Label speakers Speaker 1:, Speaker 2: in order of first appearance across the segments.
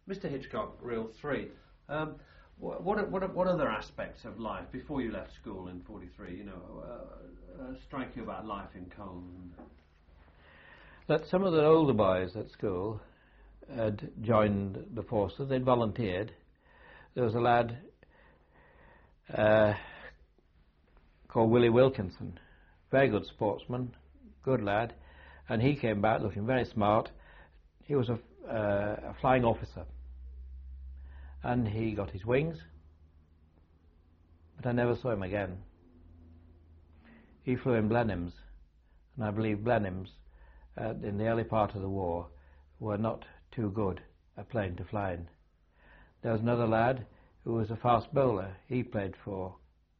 Speaker 1: Mr. Hitchcock, Reel 3. What other aspects of life before you left school in '43? Strike you about life in Cone?
Speaker 2: That some of the older boys at school had joined the forces. They'd volunteered. There was a lad called Willie Wilkinson, very good sportsman, good lad, and he came back looking very smart. He was a flying officer, and he got his wings, but I never saw him again. He flew in Blenheims, and I believe Blenheims in the early part of the war were not too good a plane to fly in. There was another lad who was a fast bowler. He played for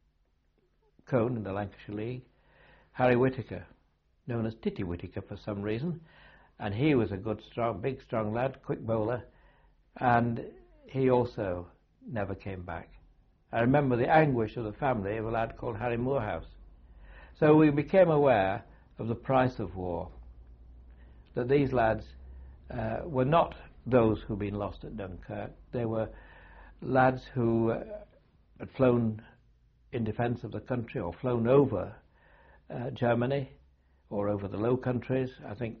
Speaker 2: Cone in the Lancashire League. Harry Whittaker, known as Titty Whittaker for some reason, and he was a good, big, strong lad, quick bowler, and he also never came back. I remember the anguish of the family of a lad called Harry Moorhouse. So we became aware of the price of war, that these lads were not those who'd been lost at Dunkirk. They were lads who had flown in defence of the country or flown over Germany or over the Low Countries. I think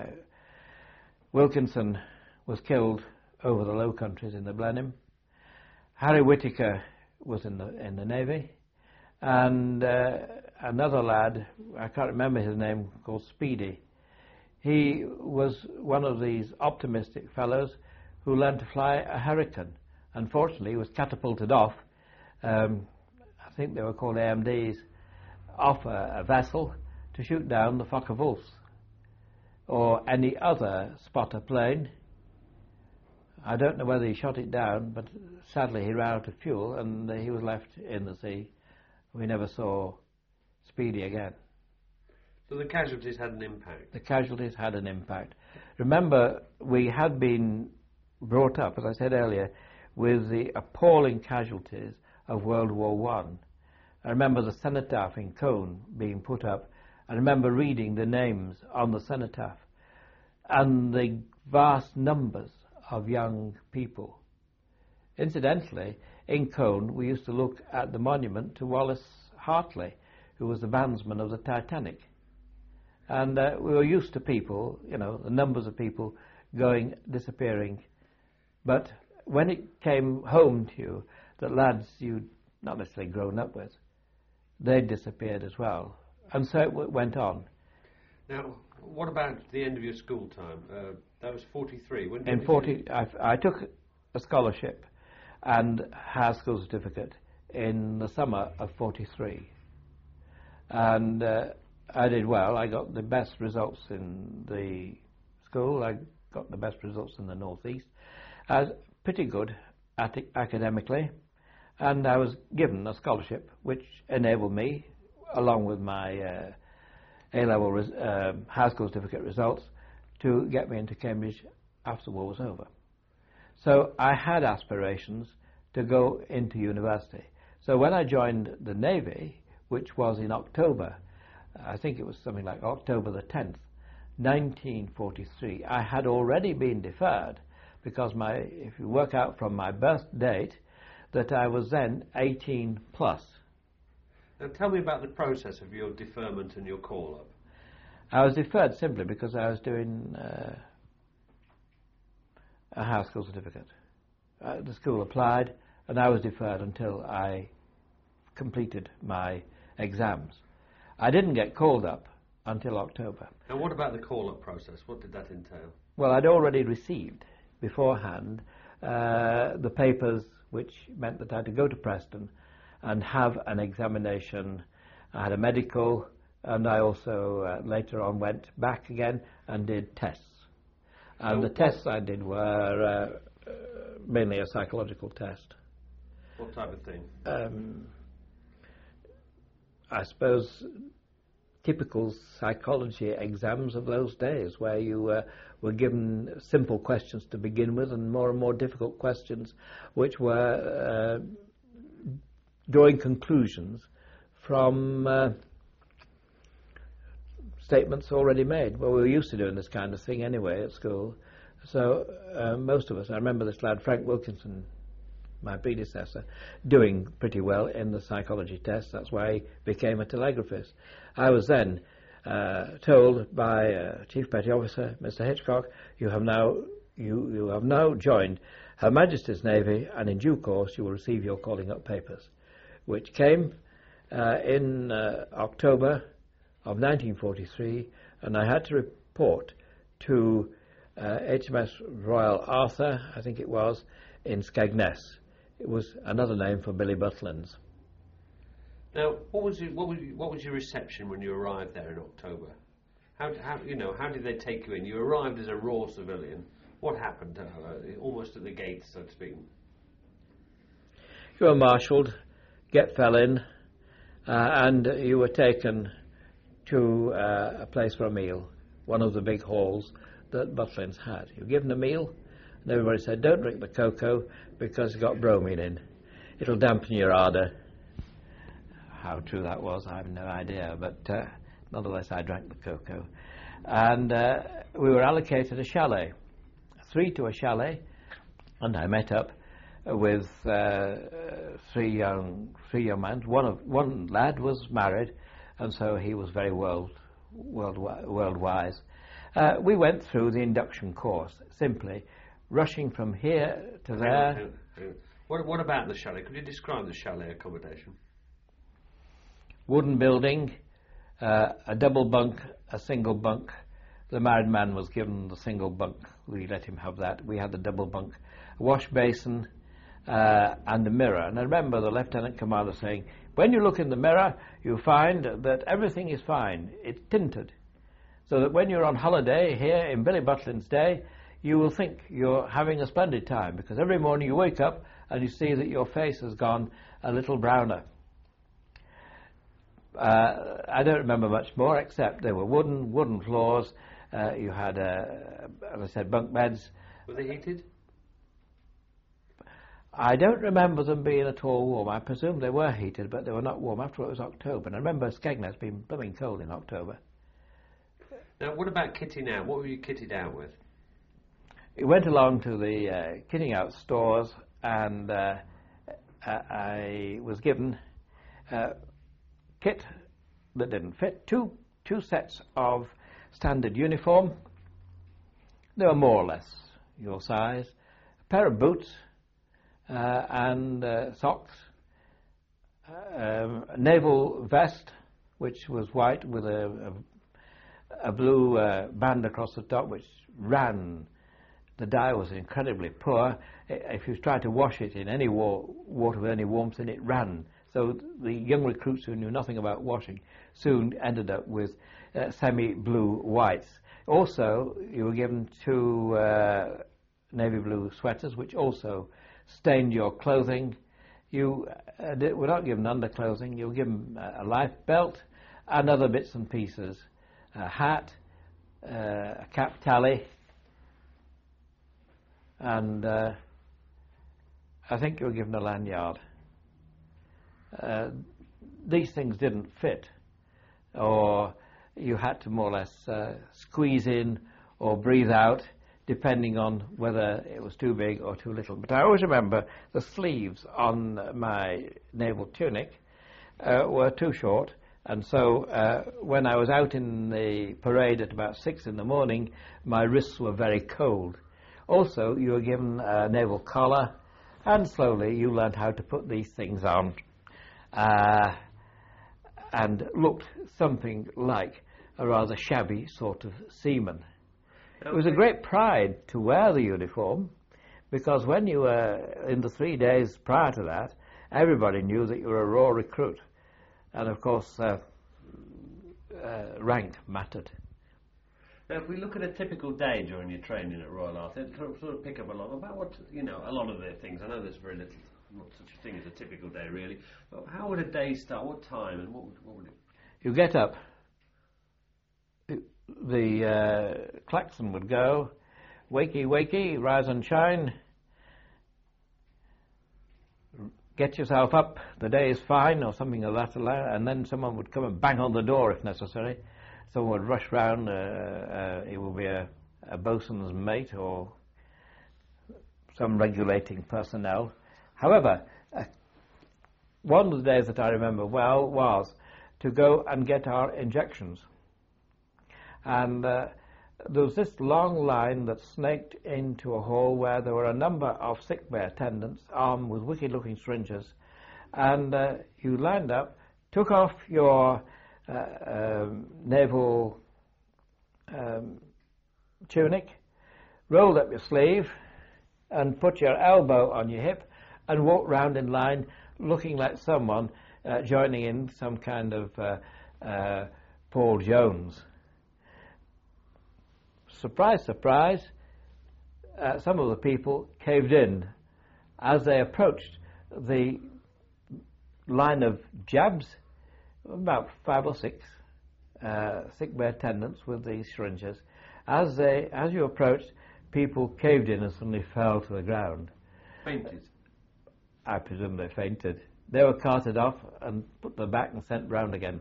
Speaker 2: Wilkinson was killed over the Low Countries in the Blenheim. Harry Whittaker was in the Navy, and another lad, I can't remember his name, called Speedy. He was one of these optimistic fellows who learned to fly a Hurricane. Unfortunately, he was catapulted off, I think they were called AMDs, off a vessel to shoot down the Fokker-Wulfs or any other spotter plane. I don't know whether he shot it down, but sadly he ran out of fuel and he was left in the sea. We never saw Speedy again.
Speaker 1: So the casualties had an impact?
Speaker 2: The casualties had an impact. Remember, we had been brought up, as I said earlier, with the appalling casualties of World War I. I remember the cenotaph in Cone being put up. I remember reading the names on the cenotaph and the vast numbers of young people. Incidentally, in Cone we used to look at the monument to Wallace Hartley, who was the bandsman of the Titanic. And we were used to people, the numbers of people disappearing. But when it came home to you that lads you'd not necessarily grown up with, they disappeared as well. And so it went on.
Speaker 1: Now, what about the end of your school time? That was 43. When
Speaker 2: in 40, I took a scholarship and high school certificate in the summer of 43. And I did well. I got the best results in the school. I got the best results in the Northeast. I was pretty good academically, and I was given a scholarship which enabled me, along with my A-level high school certificate results, to get me into Cambridge after the war was over. So I had aspirations to go into university. So when I joined the Navy, which was in October, I think it was something like October the 10th, 1943, I had already been deferred because if you work out from my birth date, that I was then 18 plus.
Speaker 1: Now tell me about the process of your deferment and your call-up.
Speaker 2: I was deferred simply because I was doing a high school certificate. The school applied, and I was deferred until I completed my exams. I didn't get called up until October.
Speaker 1: And what about the call-up process? What did that entail?
Speaker 2: Well, I'd already received beforehand the papers, which meant that I had to go to Preston and have an examination. I had a medical, and I also later on went back again and did tests. And the tests I did were mainly a psychological test.
Speaker 1: What type of thing?
Speaker 2: I suppose typical psychology exams of those days, where you were given simple questions to begin with and more difficult questions, which were drawing conclusions from statements already made. Well, we were used to doing this kind of thing anyway at school. So most of us, I remember this lad, Frank Wilkinson, my predecessor, doing pretty well in the psychology test. That's why he became a telegraphist. I was then told by Chief Petty Officer Mr. Hitchcock, you have now joined Her Majesty's Navy, and in due course you will receive your calling up papers, which came in October of 1943, and I had to report to HMS Royal Arthur, I think it was, in Skegness. It was another name for Billy Butlins.
Speaker 1: Now, what was your reception when you arrived there in October? How did they take you in? You arrived as a raw civilian. What happened? Almost at the gates, so to speak.
Speaker 2: You were marshalled, fell in, and you were taken to a place for a meal, one of the big halls that Butlins had. You were given a meal, and everybody said, don't drink the cocoa because it's got bromine in. It'll dampen your ardour. How true that was, I have no idea, but nonetheless I drank the cocoa. And we were allocated a chalet, 3 to a chalet, and I met up with three young men. One lad was married, and so he was very world-wise. We went through the induction course, simply rushing from here to there.
Speaker 1: Hang on. What about the chalet? Could you describe the chalet accommodation?
Speaker 2: Wooden building, a double bunk, a single bunk. The married man was given the single bunk. We let him have that. We had the double bunk, a wash basin, and a mirror. And I remember the Lieutenant Commander saying, when you look in the mirror, you find that everything is fine. It's tinted. So that when you're on holiday here in Billy Butlin's day, you will think you're having a splendid time, because every morning you wake up and you see that your face has gone a little browner. I don't remember much more, except there were wooden floors. You had, as I said, bunk beds.
Speaker 1: Were they heated?
Speaker 2: I don't remember them being at all warm. I presume they were heated, but they were not warm. After all, it was October. And I remember Skegness being blooming cold in October.
Speaker 1: Now, what about kitting out? What were you kitted out with?
Speaker 2: We went along to the kitting out stores, and I was given kit that didn't fit, two sets of standard uniform. They were more or less your size, a pair of boots and socks, a naval vest which was white with a blue band across the top which ran. The dye was incredibly poor. If you tried to wash it in any water with any warmth in it, ran. So the young recruits who knew nothing about washing soon ended up with semi-blue whites. Also, you were given 2 navy blue sweaters, which also stained your clothing. You were not given underclothing. You were given a life belt and other bits and pieces, a hat, a cap tally, and I think you were given a lanyard. These things didn't fit, or you had to more or less squeeze in or breathe out, depending on whether it was too big or too little. But I always remember the sleeves on my naval tunic were too short, and so when I was out in the parade at about 6 in the morning, my wrists were very cold. Also, you were given a naval collar, and slowly you learned how to put these things on. And looked something like a rather shabby sort of seaman. Okay. It was a great pride to wear the uniform, because when you were in the 3 days prior to that, everybody knew that you were a raw recruit. And of course, rank mattered.
Speaker 1: Now, if we look at a typical day during your training at Royal Arthur, sort of pick up a lot about what, a lot of their things. I know there's very little, not such a thing as a typical day really, but how would a day start? What time and what would it?
Speaker 2: You get up, the klaxon would go, wakey, wakey, rise and shine, get yourself up, the day is fine, or something of that, and then someone would come and bang on the door if necessary. Someone would rush round, it would be a a bosun's mate or some regulating personnel. However, one of the days that I remember well was to go and get our injections. And there was this long line that snaked into a hall where there were a number of sick bay attendants armed with wicked-looking syringes. And you lined up, took off your naval tunic, rolled up your sleeve, and put your elbow on your hip, and walked round in line looking like someone joining in some kind of Paul Jones. Surprise, surprise, some of the people caved in as they approached the line of jabs, about 5 or 6 sick bay attendants with these syringes. As you approached, people caved in and suddenly fell to the ground.
Speaker 1: Fainted?
Speaker 2: I presume they fainted. They were carted off and put them back and sent round again.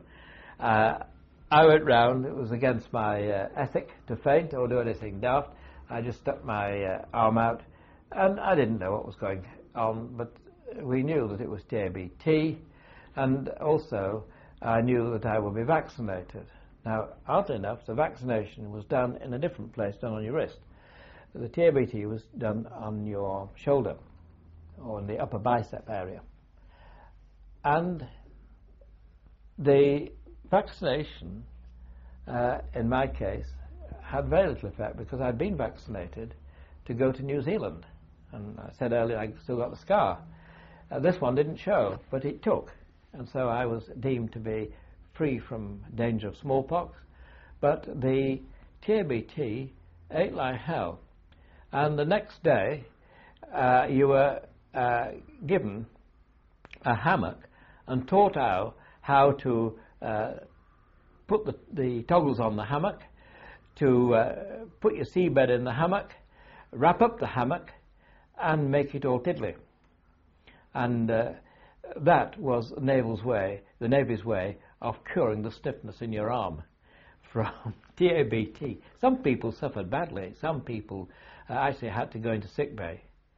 Speaker 2: I went round. It was against my ethic to faint or do anything daft. I just stuck my arm out, and I didn't know what was going on, but we knew that it was TABT, and also I knew that I would be vaccinated. Now, oddly enough, the vaccination was done in a different place, done on your wrist. The TABT was done on your shoulder, or in the upper bicep area. And the vaccination, in my case, had very little effect because I'd been vaccinated to go to New Zealand. And I said earlier I still got the scar. This one didn't show, but it took. And so I was deemed to be free from danger of smallpox. But the TABT ate like hell. And the next day, you were given a hammock and taught how to put the toggles on the hammock, to put your seabed in the hammock, wrap up the hammock, and make it all tiddly. And that was the Navy's way of curing the stiffness in your arm from TABT. Some people suffered badly. Some people actually had to go into sick bay.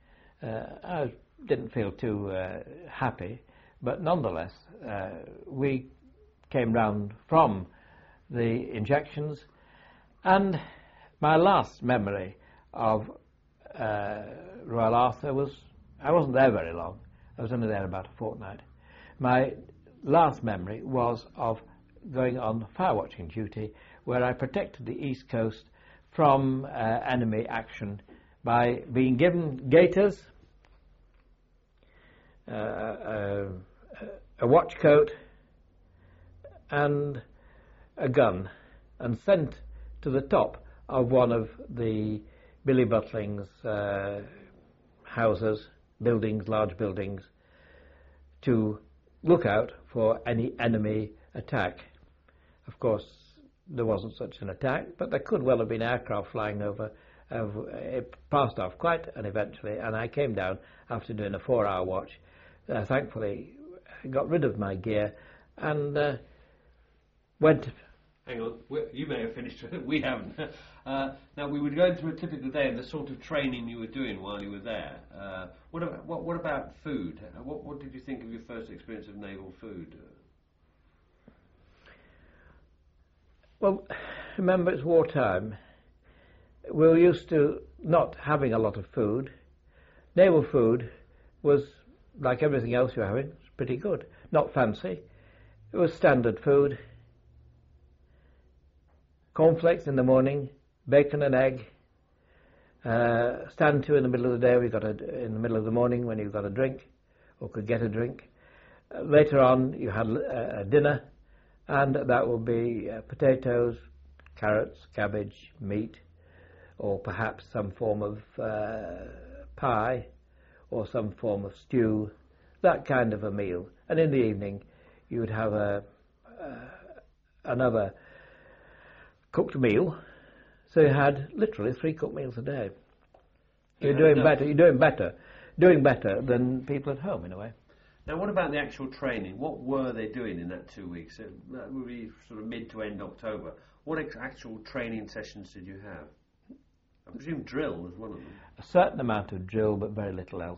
Speaker 2: I didn't feel too happy, but nonetheless, we came round from the injections, and my last memory of Royal Arthur was, I wasn't there very long. I was only there about a fortnight. My last memory was of going on fire watching duty, where I protected the East Coast from enemy action by being given gaiters, a watch coat, and a gun, and sent to the top of one of the Billy Butling's houses, buildings, large buildings, to look out for any enemy attack. Of course, there wasn't such an attack, but there could well have been aircraft flying over. It passed off quite eventually, and I came down after doing a 4-hour watch. Thankfully, got rid of my gear and went.
Speaker 1: Hang on, you may have finished with it, we haven't. Now, we would go into a typical day and the sort of training you were doing while you were there. What about food? What did you think of your first experience of naval food?
Speaker 2: Well, remember, it's wartime. We're used to not having a lot of food. Naval food was, like everything else you're having, it's pretty good. Not fancy. It was standard food. Cornflakes in the morning, bacon and egg. Stand to in the middle of the day. In the middle of the morning when you got a drink, or could get a drink. Later on, you had a dinner, and that would be potatoes, carrots, cabbage, meat, or perhaps some form of pie, or some form of stew. That kind of a meal. And in the evening, you would have another cooked meal, so you had literally 3 cooked meals a day. You're doing better than people at home in a way.
Speaker 1: Now, what about the actual training? What were they doing in that 2 weeks? That would be sort of mid to end October. What actual training sessions did you have? I presume drill was one of them.
Speaker 2: A certain amount of drill, but very little else.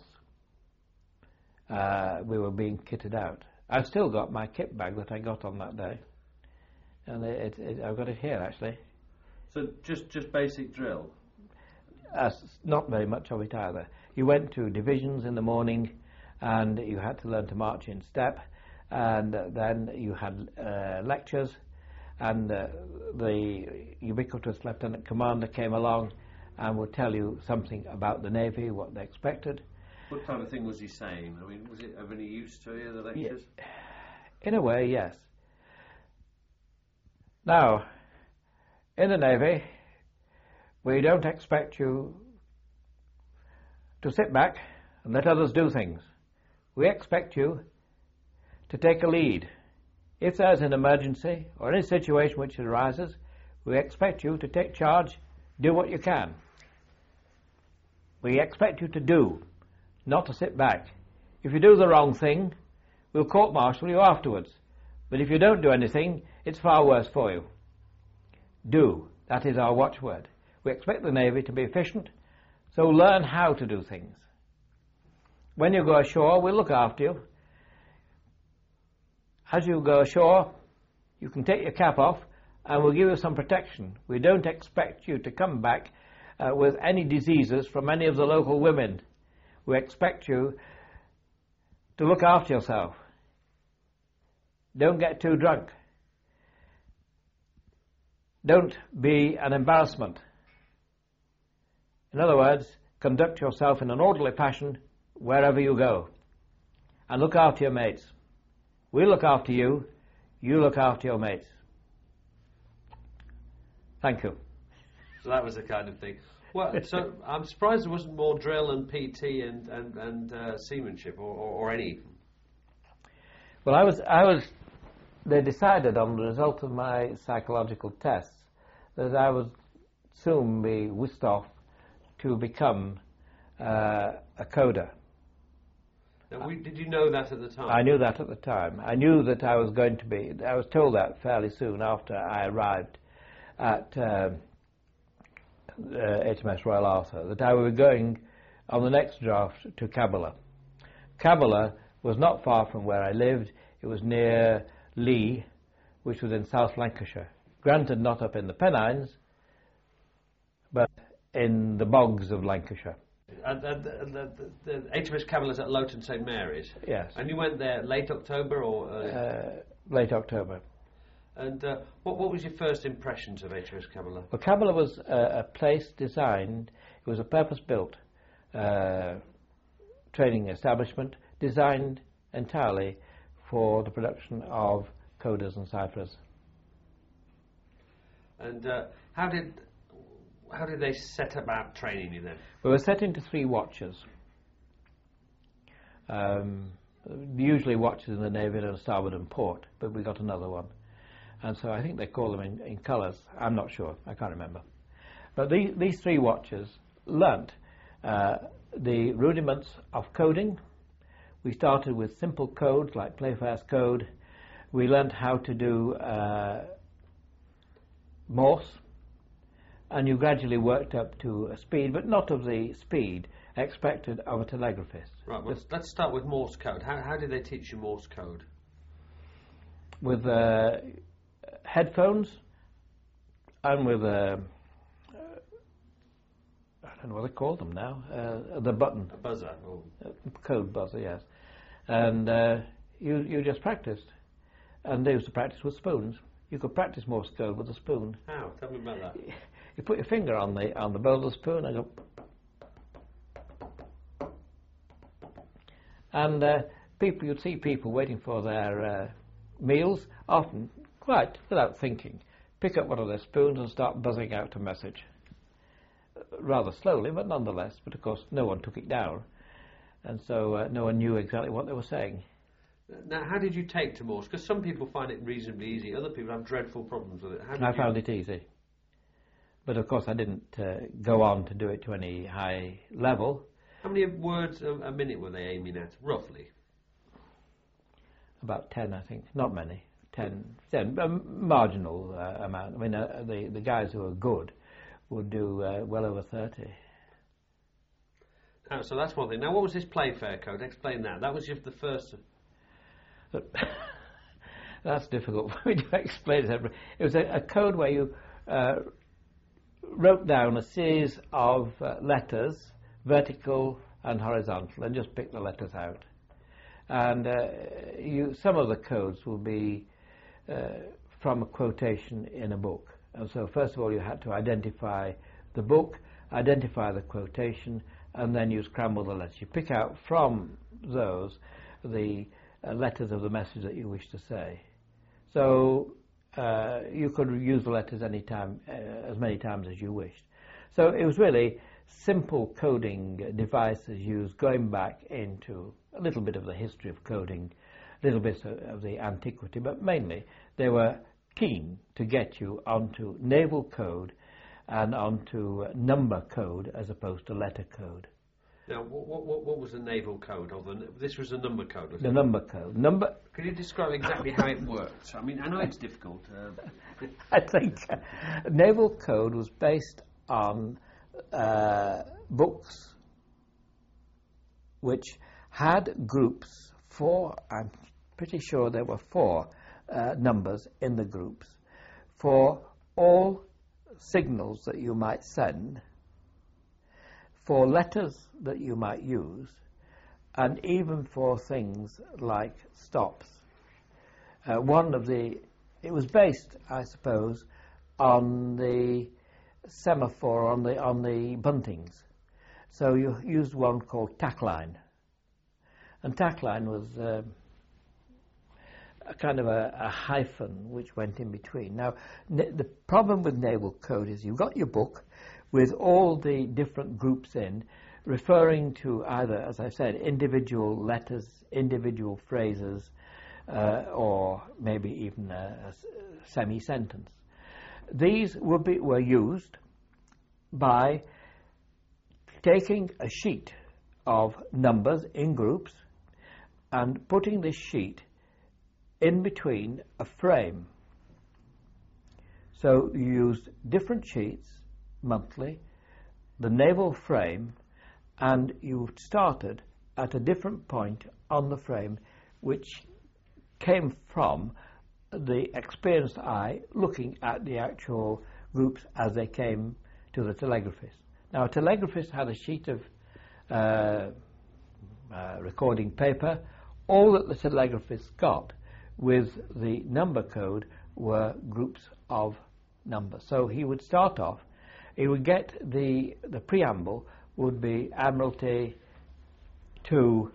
Speaker 2: We were being kitted out. I've still got my kit bag that I got on that day, and I've got it here actually.
Speaker 1: So just basic drill?
Speaker 2: Not very much of it either. You went to divisions in the morning, and you had to learn to march in step, and then you had lectures, and the ubiquitous lieutenant commander came along and would tell you something about the Navy, what they expected.
Speaker 1: What type of thing was he saying? I mean, was it of any use to you, the lectures?
Speaker 2: Yeah, in a way, yes. Now, in the Navy, we don't expect you to sit back and let others do things. We expect you to take a lead. If there's an emergency or any situation which arises, we expect you to take charge, do what you can. We expect you to do, not to sit back. If you do the wrong thing, we'll court-martial you afterwards. But if you don't do anything, it's far worse for you. Do. That is our watchword. We expect the Navy to be efficient, so learn how to do things. When you go ashore, we'll look after you. As you go ashore, you can take your cap off and we'll give you some protection. We don't expect you to come back with any diseases from any of the local women. We expect you to look after yourself. Don't get too drunk. Don't be an embarrassment. In other words, conduct yourself in an orderly fashion wherever you go. And look after your mates. We look after you, you look after your mates. Thank you.
Speaker 1: So that was the kind of thing. Well, so I'm surprised there wasn't more drill and PT and seamanship or any.
Speaker 2: Well, they decided on the result of my psychological tests that I would soon be whisked off to become a coder.
Speaker 1: Now, did you know that at the time?
Speaker 2: I knew that at the time. I knew that I was going to be. I was told that fairly soon after I arrived at HMS Royal Arthur, that I would be going on the next draft to Cabala. Cabala was not far from where I lived. It was near Lee, which was in South Lancashire. Granted, not up in the Pennines, but in the bogs of Lancashire.
Speaker 1: The HMS Cabala's at Loughton St Mary's?
Speaker 2: Yes.
Speaker 1: And you went there late October or early?
Speaker 2: Late October.
Speaker 1: And what was your first impressions of HMS Cabala?
Speaker 2: Well, Cabala was a place designed, it was a purpose-built training establishment designed entirely for the production of coders and ciphers.
Speaker 1: And how did they set about training you then?
Speaker 2: We were set into 3 watches. Usually watches in the Navy are starboard and port, but we got another one. And so I think they call them in colours. I'm not sure. I can't remember. But these 3 watches learnt the rudiments of coding. We started with simple codes like Playfair's code. We learnt how to do Morse. And you gradually worked up to a speed, but not of the speed expected of a telegraphist.
Speaker 1: Right, well, let's start with Morse code. How did they teach you Morse code?
Speaker 2: With headphones and with I don't know what they call them now, the button.
Speaker 1: A buzzer. Oh.
Speaker 2: Code buzzer, yes. And you just practiced. And they used to practice with spoons. You could practice Morse code with a spoon.
Speaker 1: How? Tell me about that.
Speaker 2: You put your finger on the bowl of the spoon and go, and you'd see people waiting for their meals, often quite without thinking, pick up one of their spoons and start buzzing out a message. Rather slowly, but nonetheless. But of course, no one took it down, and so no one knew exactly what they were saying.
Speaker 1: Now, how did you take to Morse? Because some people find it reasonably easy, other people have dreadful problems with it.
Speaker 2: I found it easy. But of course I didn't go on to do it to any high level.
Speaker 1: How many words a minute were they aiming at, roughly?
Speaker 2: About 10, I think. Not many. 10 a marginal amount. I mean, the guys who were good would do well over 30.
Speaker 1: Oh, so that's one thing. Now, what was this Playfair code? Explain that. That was just the first.
Speaker 2: That's difficult for me to explain. It was a code where you wrote down a series of letters, vertical and horizontal, and just picked the letters out. And some of the codes will be from a quotation in a book. And so first of all you had to identify the book, identify the quotation, and then you scramble the letters. You pick out from those the letters of the message that you wish to say. So you could use the letters anytime, as many times as you wished. So it was really simple coding devices used, going back into a little bit of the history of coding, a little bit of the antiquity, but mainly they were keen to get you onto naval code and onto number code as opposed to letter code.
Speaker 1: Now, what was the naval code? This was the number code, wasn't it?
Speaker 2: The number code.
Speaker 1: Could you describe exactly how it works? I mean, I know it's difficult.
Speaker 2: I think naval code was based on books which had groups, I'm pretty sure there were 4 numbers in the groups, for all signals that you might send, for letters that you might use, and even for things like stops. It was based, I suppose, on the semaphore, on the buntings. So you used one called tackline. And tackline was a kind of a hyphen which went in between. Now, the problem with naval code is you've got your book with all the different groups in, referring to either, as I said, individual letters, individual phrases, or maybe even a semi-sentence. These were used by taking a sheet of numbers in groups and putting this sheet in between a frame. So you used different sheets monthly, the naval frame, and you started at a different point on the frame, which came from the experienced eye looking at the actual groups as they came to the telegraphist. Now, a telegraphist had a sheet of recording paper. All that the telegraphist got with the number code were groups of numbers. So he would start off, he would get the preamble would be Admiralty to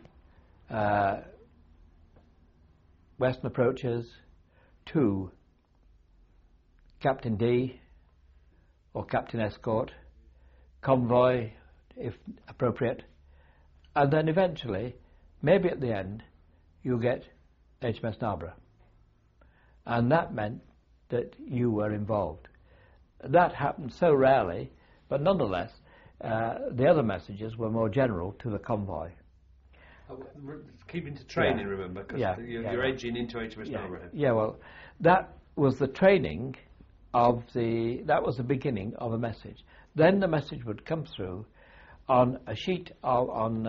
Speaker 2: Western approaches to Captain D or Captain Escort, convoy if appropriate, and then eventually, maybe at the end, you get HMS Narborough. And that meant that you were involved. That happened so rarely, but nonetheless, the other messages were more general to the convoy.
Speaker 1: Keeping to training, remember, because you're edging into HMS Narborough.
Speaker 2: Yeah, well, that was the training that was the beginning of a message. Then the message would come through on a sheet on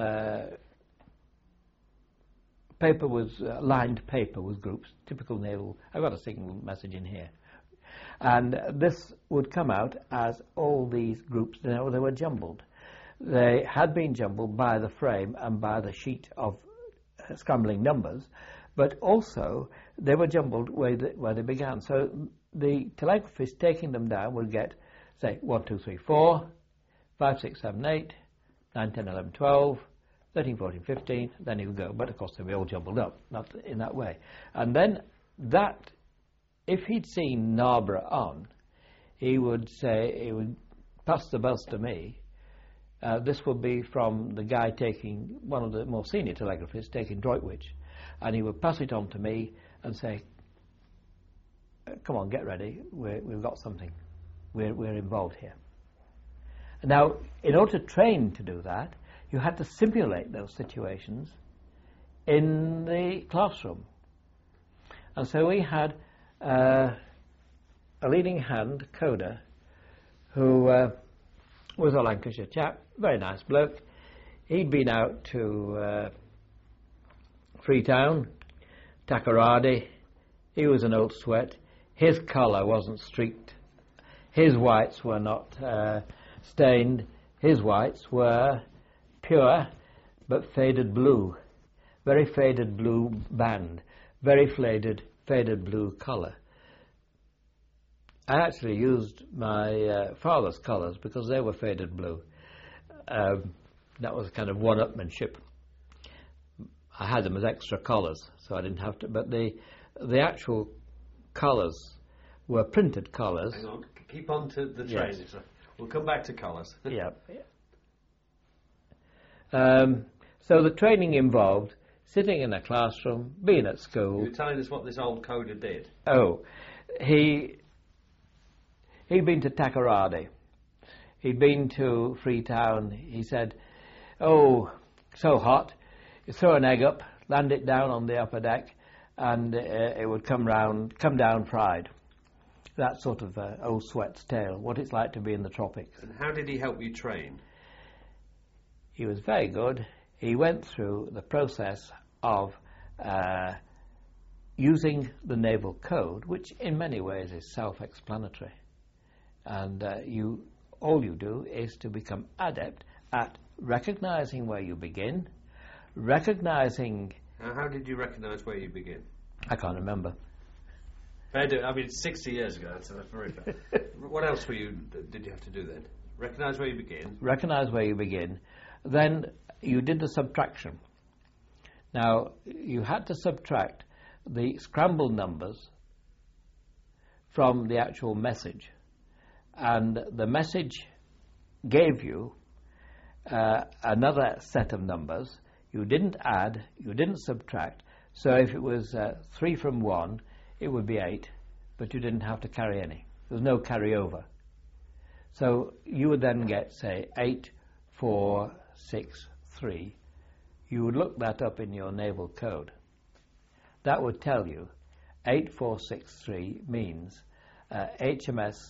Speaker 2: paper, lined paper with groups, typical naval. I've got a signal message in here. And this would come out as all these groups, they were jumbled. They had been jumbled by the frame and by the sheet of scrambling numbers, but also they were jumbled where they began. So the telegraphist taking them down would get, say, 1, 2, 3, 4, 5, 6, 7, 8, 9, 10, 11, 12, 13, 14, 15, then he would go. But of course they were all jumbled up, not in that way. And then if he'd seen Narborough on, he would pass the buzz to me. This would be from the guy taking, one of the more senior telegraphists, taking Droitwich, and he would pass it on to me and say, come on, get ready, we've got something, we're involved here. Now, in order to train to do that, you had to simulate those situations in the classroom. And so we had a leading hand coder who was a Lancashire chap, very nice bloke. He'd been out to Freetown, Takoradi. He was an old sweat. His colour wasn't streaked. His whites were not stained. His whites were pure but faded blue, very faded blue band, very faded blue colour. I actually used my father's colours because they were faded blue. That was kind of one-upmanship. I had them as extra colours, so I didn't have to. But the actual colours were printed colours.
Speaker 1: Hang on, keep on to the training. Yes. We'll come back to colours.
Speaker 2: Yeah. So the training involved sitting in a classroom, being at school.
Speaker 1: You were telling us what this old coder did.
Speaker 2: Oh, he'd been to Takoradi. He'd been to Freetown. He said, "Oh, so hot. You throw an egg up, land it down on the upper deck, and it would come down fried." That sort of old sweat's tale, what it's like to be in the tropics.
Speaker 1: And how did he help you train?
Speaker 2: He was very good. He went through the process of using the naval code, which in many ways is self-explanatory. And all you do is to become adept at recognizing where you begin, recognizing...
Speaker 1: How did you recognise where you begin?
Speaker 2: I can't remember.
Speaker 1: I mean, it's 60 years ago, so that's very bad. What else did you have to do then? Recognise where you begin.
Speaker 2: Recognise where you begin. Then you did the subtraction. Now, you had to subtract the scrambled numbers from the actual message. And the message gave you another set of numbers. You didn't add, you didn't subtract. So if it was 3 from 1, it would be 8, but you didn't have to carry any. There was no carryover. So you would then get, say, 8, 4, 6, 3. You would look that up in your naval code. That would tell you 8463 means HMS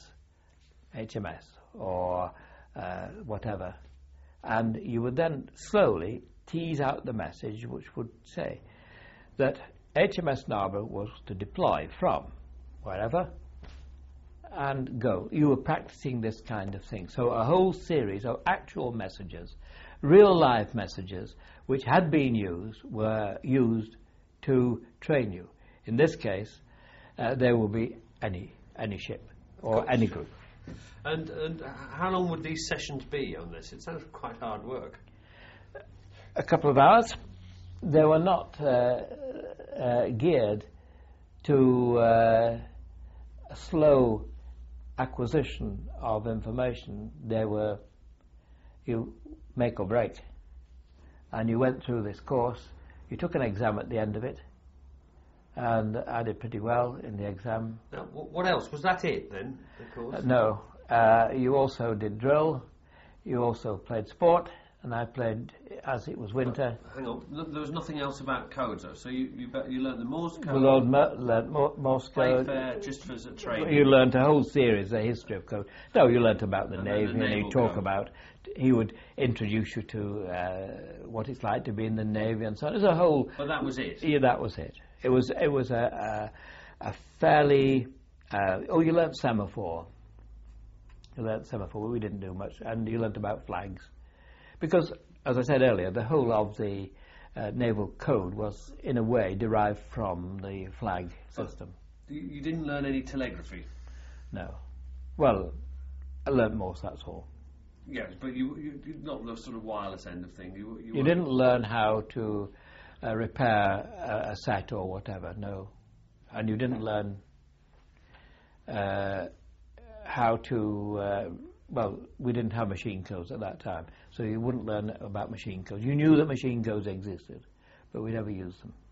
Speaker 2: or whatever. And you would then slowly tease out the message which would say that HMS Narborough was to deploy from wherever and go. You were practicing this kind of thing. So a whole series of actual messages, real life messages, which had been used, were used to train you. In this case, there will be any ship or any group.
Speaker 1: And how long would these sessions be on this? It sounds quite hard work.
Speaker 2: A couple of hours. They were not geared to a slow acquisition of information. They were, you make or break. And you went through this course. You took an exam at the end of it. And I did pretty well in the exam.
Speaker 1: Now, what else? Was that it then, the course?
Speaker 2: No. You also did drill. You also played sport. And I played as it was winter.
Speaker 1: Hang on, there was nothing else about codes, though. So you learned the Morse code.
Speaker 2: We learned Morse code.
Speaker 1: Fair, just as a training.
Speaker 2: You learned a whole series, the history of code. No, you learnt about the Navy, and he'd talk about. He would introduce you to what it's like to be in the Navy and so on. It was a whole.
Speaker 1: But that was it.
Speaker 2: Yeah, that was it. It was a fairly. You learnt semaphore. You learnt semaphore. We didn't do much, and you learnt about flags. Because, as I said earlier, the whole of the naval code was, in a way, derived from the flag system.
Speaker 1: You didn't learn any telegraphy?
Speaker 2: No. Well, I learnt Morse, that's all.
Speaker 1: Yes, but you not the sort of wireless end of thing.
Speaker 2: You didn't learn how to repair a set or whatever, no. And you didn't learn how to... well, we didn't have machine codes at that time, so you wouldn't learn about machine codes. You knew that machine codes existed, but we never used them.